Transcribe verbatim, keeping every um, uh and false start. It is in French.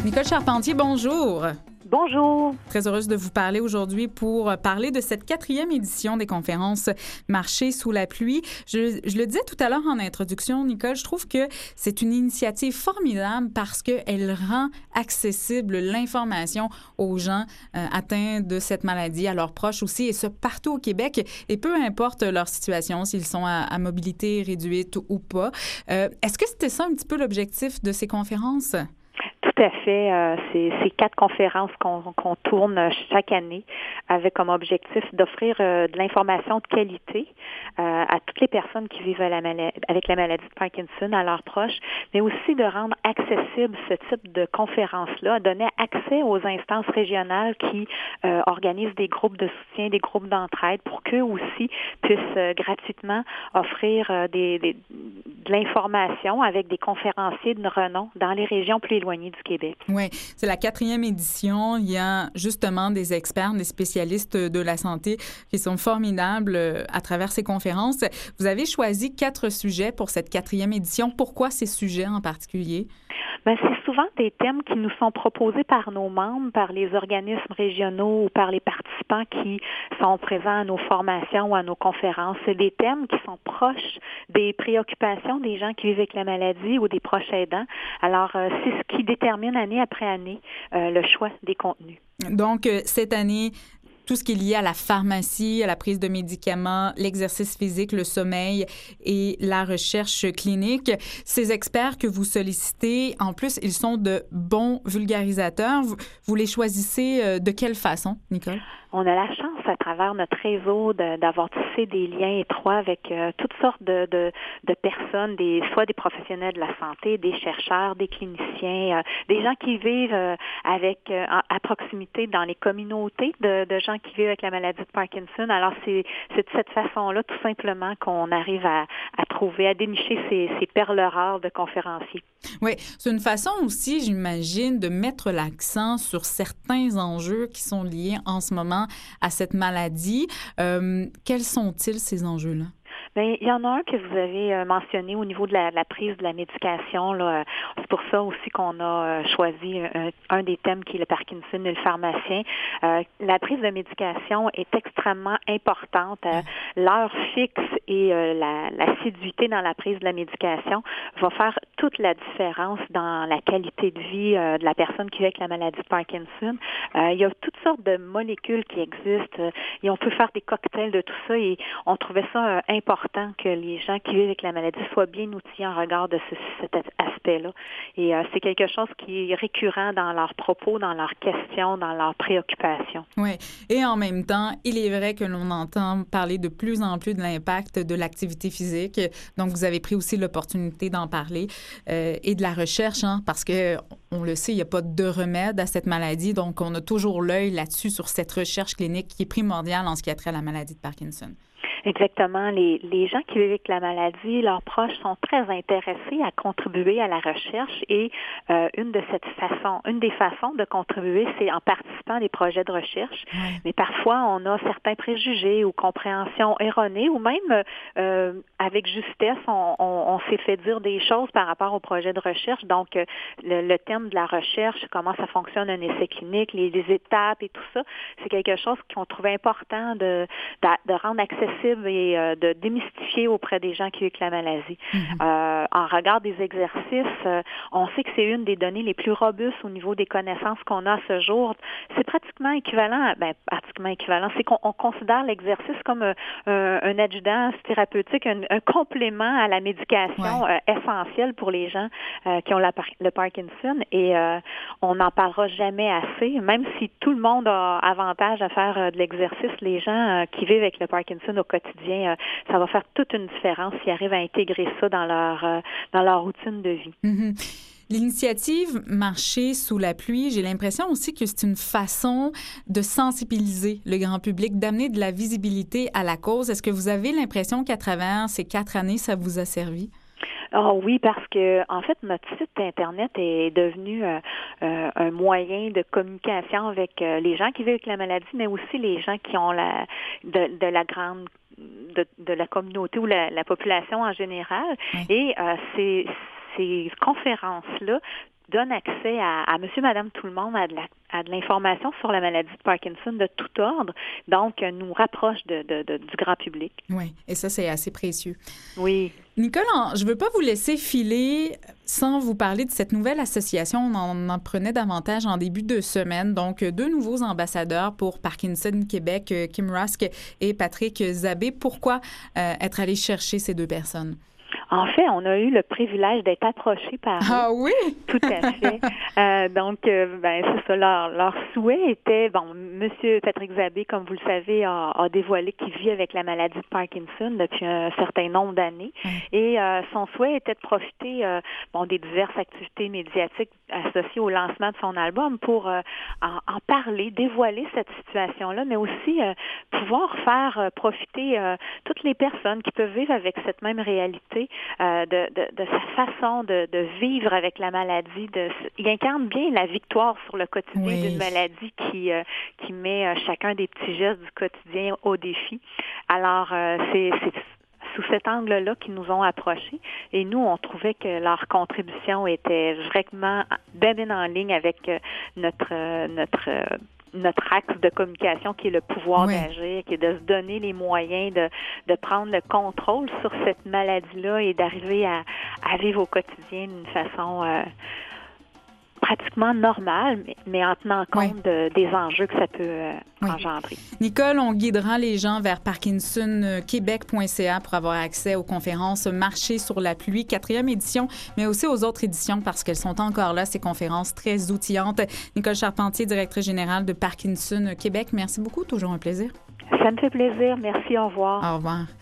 Nicole Charpentier, bonjour. Bonjour. Très heureuse de vous parler aujourd'hui pour parler de cette quatrième édition des conférences Marcher sous la pluie. Je, je le disais tout à l'heure en introduction, Nicole, je trouve que c'est une initiative formidable parce qu'elle rend accessible l'information aux gens euh, atteints de cette maladie, à leurs proches aussi, et ce, partout au Québec, et peu importe leur situation, s'ils sont à, à mobilité réduite ou pas. Euh, est-ce que c'était ça un petit peu l'objectif de ces conférences? Tout à fait. Euh, c'est, c'est quatre conférences qu'on, qu'on tourne chaque année avec comme objectif d'offrir euh, de l'information de qualité euh, à toutes les personnes qui vivent à la mal- avec la maladie de Parkinson, à leurs proches, mais aussi de rendre accessible ce type de conférences-là, donner accès aux instances régionales qui euh, organisent des groupes de soutien, des groupes d'entraide pour qu'eux aussi puissent euh, gratuitement offrir euh, des, des, de l'information avec des conférenciers de renom dans les régions plus éloignées du Québec. Oui, c'est la quatrième édition. Il y a justement des experts, des spécialistes de la santé qui sont formidables à travers ces conférences. Vous avez choisi quatre sujets pour cette quatrième édition. Pourquoi ces sujets en particulier? Bien, c'est souvent des thèmes qui nous sont proposés par nos membres, par les organismes régionaux ou par les participants qui sont présents à nos formations ou à nos conférences. C'est des thèmes qui sont proches des préoccupations des gens qui vivent avec la maladie ou des proches aidants. Alors, euh, c'est ce qui détermine année après année euh, le choix des contenus. Donc, euh, cette année, tout ce qui est lié à la pharmacie, à la prise de médicaments, l'exercice physique, le sommeil et la recherche clinique. Ces experts que vous sollicitez, en plus, ils sont de bons vulgarisateurs. Vous, vous les choisissez de quelle façon, Nicole? On a la chance, à travers notre réseau, de, d'avoir tissé des liens étroits avec euh, toutes sortes de, de, de personnes, des, soit des professionnels de la santé, des chercheurs, des cliniciens, euh, des gens qui vivent euh, avec euh, à proximité dans les communautés de, de gens qui vivent avec la maladie de Parkinson. Alors, c'est, c'est de cette façon-là, tout simplement, qu'on arrive à, à trouver, à dénicher ces, ces perles rares de conférenciers. Oui, c'est une façon aussi, j'imagine, de mettre l'accent sur certains enjeux qui sont liés en ce moment à cette maladie. Euh, quels sont-ils, ces enjeux-là? Bien, il y en a un que vous avez mentionné au niveau de la, la prise de la médication. Là. C'est pour ça aussi qu'on a choisi un, un des thèmes qui est le Parkinson et le pharmacien. Euh, la prise de médication est extrêmement importante. Euh, l'heure fixe et euh, la, l'assiduité dans la prise de la médication va faire toute la différence dans la qualité de vie euh, de la personne qui vit avec la maladie de Parkinson. Euh, il y a toutes sortes de molécules qui existent et on peut faire des cocktails de tout ça et on trouvait ça euh, important que les gens qui vivent avec la maladie soient bien outillés en regard de ce, cet aspect-là. Et euh, c'est quelque chose qui est récurrent dans leurs propos, dans leurs questions, dans leurs préoccupations. Oui. Et en même temps, il est vrai que l'on entend parler de plus en plus de l'impact de l'activité physique. Donc, vous avez pris aussi l'opportunité d'en parler euh, et de la recherche, hein, parce que on le sait, il n'y a pas de remède à cette maladie. Donc, on a toujours l'œil là-dessus sur cette recherche clinique qui est primordiale en ce qui a trait à la maladie de Parkinson. Exactement. Les, les gens qui vivent avec la maladie, leurs proches sont très intéressés à contribuer à la recherche et euh, une de cette façon, une des façons de contribuer, c'est en participant à des projets de recherche. Ouais. Mais parfois, on a certains préjugés ou compréhensions erronées ou même euh, avec justesse, on, on, on s'est fait dire des choses par rapport au projet de recherche. Donc, le, le thème de la recherche, comment ça fonctionne un essai clinique, les, les étapes et tout ça, c'est quelque chose qu'on trouvait important de, de, de rendre accessible et euh, de démystifier auprès des gens qui vivent avec la maladie. Mm-hmm. Euh, en regard des exercices, euh, on sait que c'est une des données les plus robustes au niveau des connaissances qu'on a à ce jour. C'est pratiquement équivalent, ben pratiquement équivalent, c'est qu'on on considère l'exercice comme euh, un, un adjudant thérapeutique, un, un complément à la médication ouais. euh, essentielle pour les gens euh, qui ont la, le Parkinson et euh, on n'en parlera jamais assez, même si tout le monde a avantage à faire euh, de l'exercice, les gens euh, qui vivent avec le Parkinson au quotidien, euh, ça va faire toute une différence s'ils arrivent à intégrer ça dans leur, euh, dans leur routine de vie. Mm-hmm. L'initiative Marcher sous la pluie, j'ai l'impression aussi que c'est une façon de sensibiliser le grand public, d'amener de la visibilité à la cause. Est-ce que vous avez l'impression qu'à travers ces quatre années, ça vous a servi? Oh oui, parce que en fait, notre site Internet est devenu euh, euh, un moyen de communication avec euh, les gens qui vivent avec la maladie, mais aussi les gens qui ont la de, de la grande de, de la communauté ou la, la population en général. Oui. Et euh, c'est ces conférences-là donne accès à, à monsieur, madame, tout le monde à de, la, à de l'information sur la maladie de Parkinson de tout ordre, donc nous rapproche de, de, de, du grand public. Oui, et ça, c'est assez précieux. Oui. Nicole, je ne veux pas vous laisser filer sans vous parler de cette nouvelle association. On en apprenait davantage en début de semaine. Donc, deux nouveaux ambassadeurs pour Parkinson Québec, Kim Rusk et Patrick Zabé. Pourquoi euh, être allé chercher ces deux personnes? En fait, on a eu le privilège d'être approchés par eux. Ah oui? Tout à fait. euh, donc, euh, ben c'est ça. Leur, leur souhait était, bon, Monsieur Patrick Zabé, comme vous le savez, a, a dévoilé qu'il vit avec la maladie de Parkinson depuis un certain nombre d'années. Mmh. Et euh, son souhait était de profiter, euh, bon, des diverses activités médiatiques associées au lancement de son album pour euh, en, en parler, dévoiler cette situation-là, mais aussi euh, pouvoir faire euh, profiter euh, toutes les personnes qui peuvent vivre avec cette même réalité. Euh, de, de, de sa façon de, de vivre avec la maladie. De, il incarne bien la victoire sur le quotidien oui. d'une maladie qui, euh, qui met euh, chacun des petits gestes du quotidien au défi. Alors, euh, c'est, c'est sous cet angle-là qu'ils nous ont approchés et nous, on trouvait que leur contribution était vraiment bien, bien en ligne avec euh, notre... Euh, notre euh, notre axe de communication qui est le pouvoir oui. d'agir, qui est de se donner les moyens de, de prendre le contrôle sur cette maladie-là et d'arriver à, à vivre au quotidien d'une façon euh, pratiquement normale, mais, mais en tenant compte oui. de, des enjeux que ça peut euh, oui. engendrer. Nicole, on guidera les gens vers parkinson québec point c a pour avoir accès aux conférences Marcher sur la pluie, quatrième édition, mais aussi aux autres éditions parce qu'elles sont encore là, ces conférences très outillantes. Nicole Charpentier, directrice générale de Parkinson Québec, merci beaucoup, toujours un plaisir. Ça me fait plaisir, merci, au revoir. Au revoir.